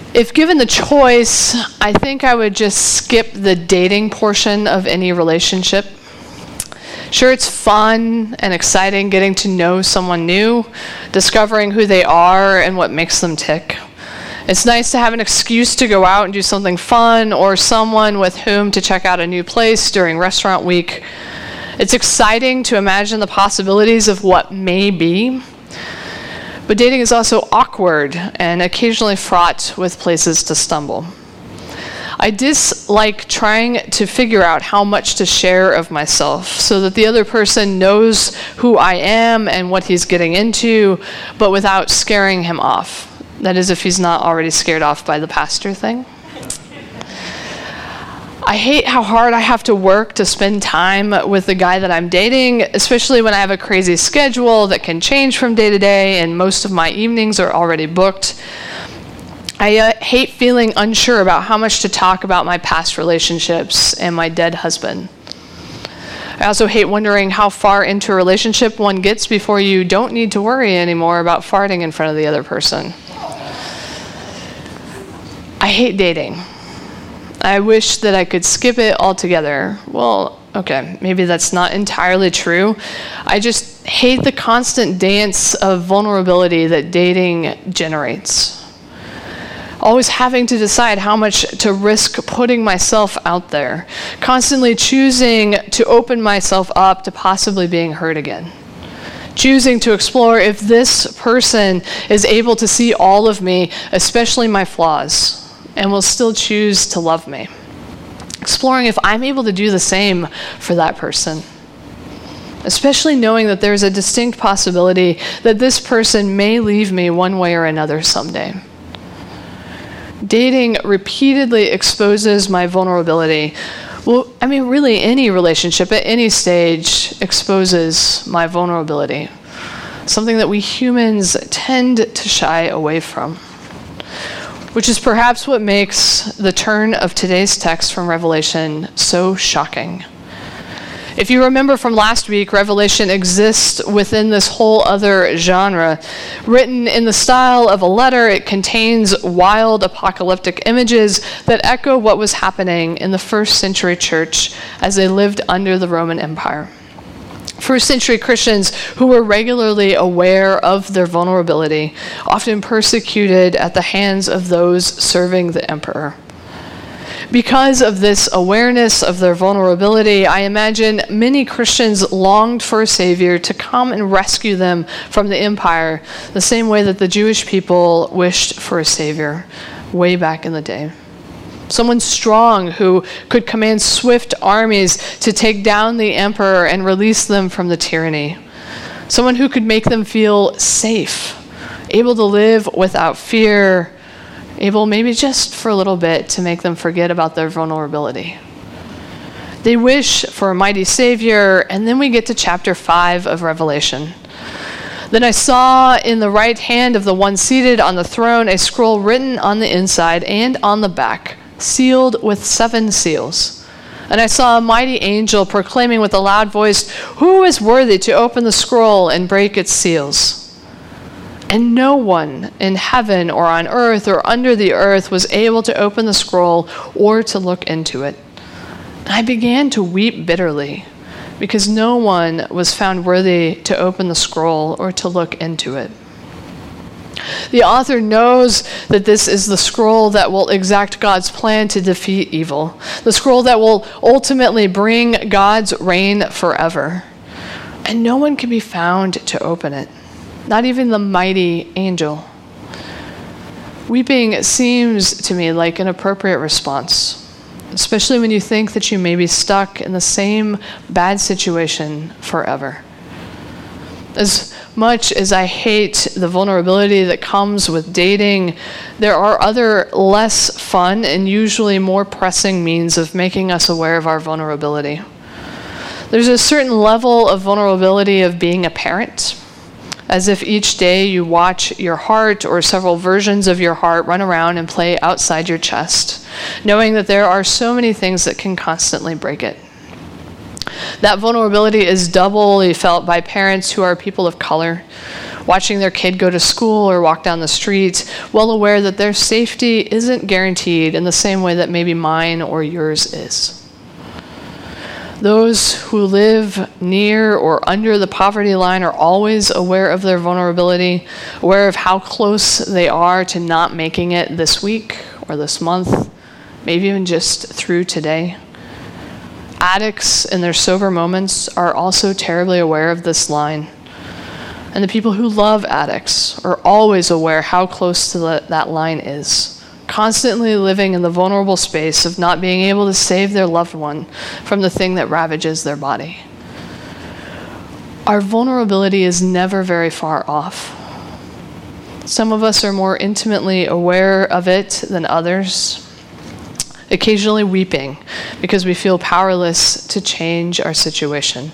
If given the choice, I think I would just skip the dating portion of any relationship. Sure, it's fun and exciting getting to know someone new, discovering who they are and what makes them tick. It's nice to have an excuse to go out and do something fun, or someone with whom to check out a new place during restaurant week. It's exciting to imagine the possibilities of what may be. But dating is also awkward and occasionally fraught with places to stumble. I dislike trying to figure out how much to share of myself so that the other person knows who I am and what he's getting into, but without scaring him off. That is, if he's not already scared off by the pastor thing. I hate how hard I have to work to spend time with the guy that I'm dating, especially when I have a crazy schedule that can change from day to day and most of my evenings are already booked. I hate feeling unsure about how much to talk about my past relationships and my dead husband. I also hate wondering how far into a relationship one gets before you don't need to worry anymore about farting in front of the other person. I hate dating. I wish that I could skip it altogether. Well, okay, maybe that's not entirely true. I just hate the constant dance of vulnerability that dating generates. Always having to decide how much to risk putting myself out there. Constantly choosing to open myself up to possibly being hurt again. Choosing to explore if this person is able to see all of me, especially my flaws, and will still choose to love me. Exploring if I'm able to do the same for that person. Especially knowing that there's a distinct possibility that this person may leave me one way or another someday. Dating repeatedly exposes my vulnerability. Well, I mean, really any relationship at any stage exposes my vulnerability. Something that we humans tend to shy away from. Which is perhaps what makes the turn of today's text from Revelation so shocking. If you remember from last week, Revelation exists within this whole other genre. Written in the style of a letter, it contains wild apocalyptic images that echo what was happening in the first century church as they lived under the Roman Empire. First century Christians who were regularly aware of their vulnerability, often persecuted at the hands of those serving the emperor. Because of this awareness of their vulnerability, I imagine many Christians longed for a Savior to come and rescue them from the empire, the same way that the Jewish people wished for a Savior way back in the day. Someone strong who could command swift armies to take down the emperor and release them from the tyranny. Someone who could make them feel safe, able to live without fear, able maybe just for a little bit to make them forget about their vulnerability. They wish for a mighty Savior, and then we get to chapter 5 of Revelation. Then I saw in the right hand of the one seated on the throne a scroll written on the inside and on the back, sealed with 7 seals. And I saw a mighty angel proclaiming with a loud voice, "Who is worthy to open the scroll and break its seals?" And no one in heaven or on earth or under the earth was able to open the scroll or to look into it. And I began to weep bitterly because no one was found worthy to open the scroll or to look into it. The author knows that this is the scroll that will exact God's plan to defeat evil, the scroll that will ultimately bring God's reign forever. And no one can be found to open it, not even the mighty angel. Weeping seems to me like an appropriate response, especially when you think that you may be stuck in the same bad situation forever. As much as I hate the vulnerability that comes with dating, there are other less fun and usually more pressing means of making us aware of our vulnerability. There's a certain level of vulnerability of being a parent, as if each day you watch your heart or several versions of your heart run around and play outside your chest, knowing that there are so many things that can constantly break it. That vulnerability is doubly felt by parents who are people of color, watching their kid go to school or walk down the street, well aware that their safety isn't guaranteed in the same way that maybe mine or yours is. Those who live near or under the poverty line are always aware of their vulnerability, aware of how close they are to not making it this week or this month, maybe even just through today. Addicts in their sober moments are also terribly aware of this line. And the people who love addicts are always aware how close to that line is, constantly living in the vulnerable space of not being able to save their loved one from the thing that ravages their body. Our vulnerability is never very far off. Some of us are more intimately aware of it than others, occasionally weeping because we feel powerless to change our situation.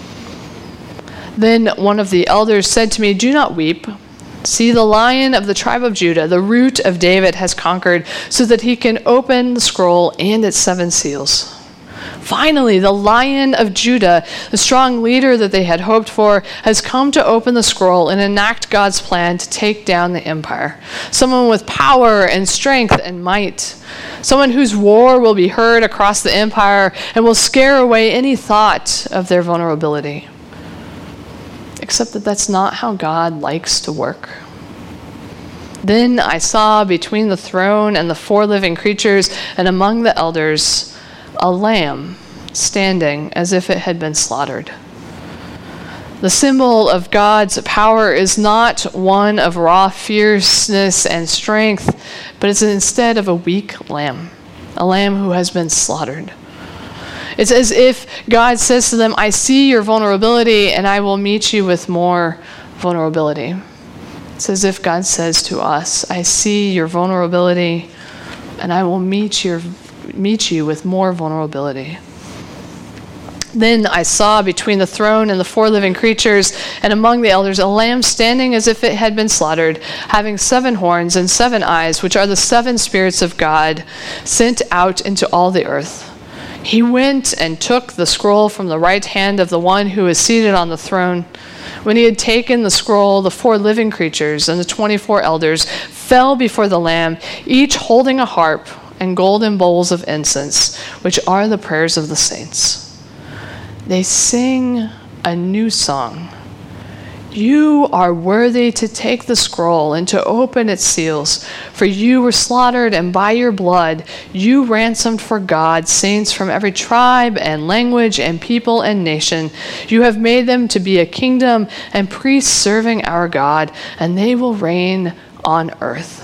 Then one of the elders said to me, "Do not weep. See, the Lion of the tribe of Judah, the Root of David, has conquered so that he can open the scroll and its 7 seals." Finally, the Lion of Judah, the strong leader that they had hoped for, has come to open the scroll and enact God's plan to take down the empire. Someone with power and strength and might. Someone whose war will be heard across the empire and will scare away any thought of their vulnerability. Except that that's not how God likes to work. Then I saw between the throne and the 4 living creatures and among the elders a lamb standing as if it had been slaughtered. The symbol of God's power is not one of raw fierceness and strength, but it's instead of a weak lamb, a lamb who has been slaughtered. It's as if God says to them, "I see your vulnerability and I will meet you with more vulnerability." It's as if God says to us, "I see your vulnerability and I will meet you with more vulnerability." Then I saw between the throne and the 4 living creatures and among the elders a lamb standing as if it had been slaughtered, having 7 horns and 7 eyes, which are the 7 spirits of God sent out into all the earth. He went and took the scroll from the right hand of the one who is seated on the throne. When he had taken the scroll, the 4 living creatures and the 24 elders fell before the Lamb, each holding a harp and golden bowls of incense, which are the prayers of the saints. They sing a new song. You are worthy to take the scroll and to open its seals, for you were slaughtered, and by your blood you ransomed for God saints from every tribe and language and people and nation. You have made them to be a kingdom and priests serving our God, and they will reign on earth.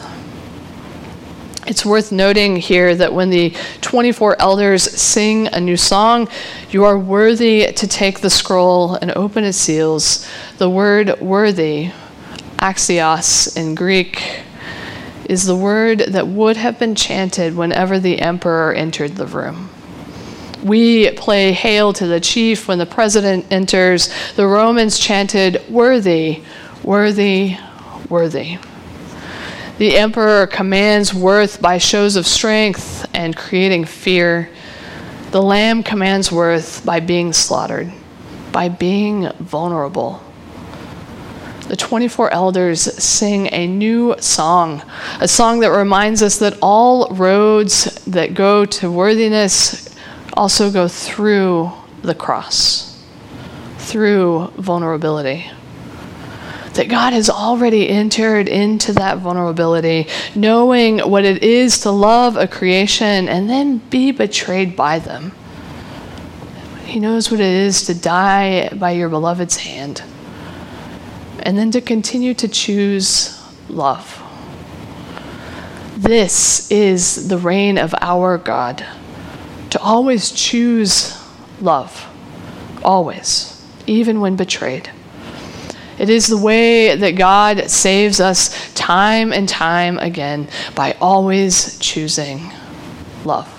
It's worth noting here that when the 24 elders sing a new song, you are worthy to take the scroll and open its seals. The word worthy, axios in Greek, is the word that would have been chanted whenever the emperor entered the room. We play Hail to the Chief when the president enters. The Romans chanted, "Worthy, worthy, worthy." The emperor commands worth by shows of strength and creating fear. The Lamb commands worth by being slaughtered, by being vulnerable. The 24 elders sing a new song, a song that reminds us that all roads that go to worthiness also go through the cross, through vulnerability. That God has already entered into that vulnerability, knowing what it is to love a creation and then be betrayed by them. He knows what it is to die by your beloved's hand, and then to continue to choose love. This is the reign of our God, to always choose love, always, even when betrayed. It is the way that God saves us time and time again, by always choosing love.